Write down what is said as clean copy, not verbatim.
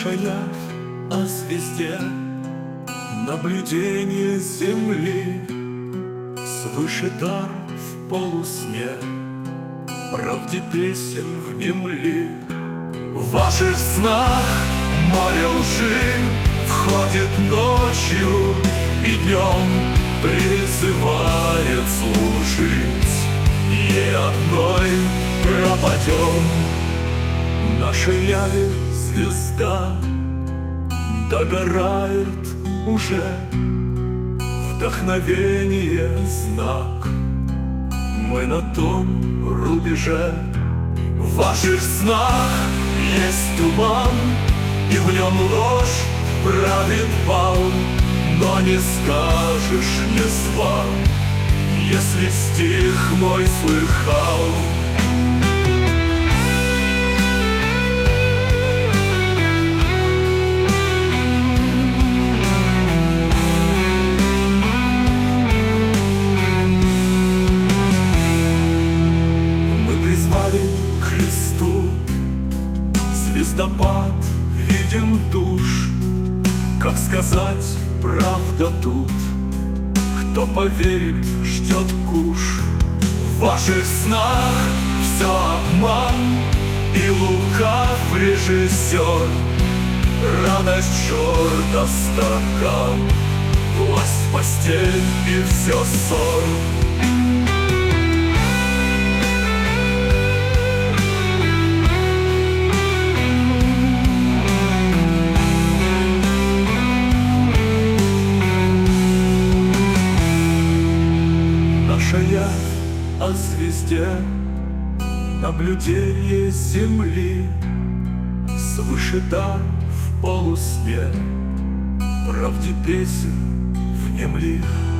Наша явь о звезде, наблюдение земли, свыше дар в полусне, правде песен внемли. В ваших снах море лжи входит ночью и днем, призывает служить. Ей одной пропадем. Наша явь звезда догорает уже, вдохновение знак, мы на том рубеже. В ваших снах есть туман, и в нем ложь правит бал, но не скажешь, не звал, если стих мой слыхал. К Христу звездопад виден душ, как сказать, правда тут, кто поверит, ждет куш. В ваших снах все обман и лукав режиссер, радость черта стакан, власть постель и все ссор. Наша явь о звезде, наблюдение земли, свыше дар в полусне, правде песен внемли.